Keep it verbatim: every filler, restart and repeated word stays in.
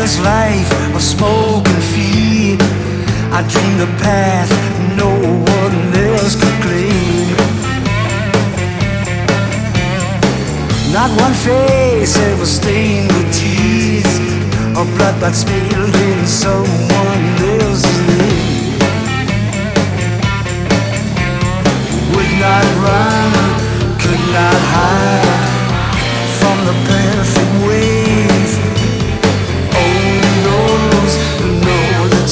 careless life of smoke and fear. I dreamed a path no one else could claim. Not one face ever stained with tears or blood that spilled in someone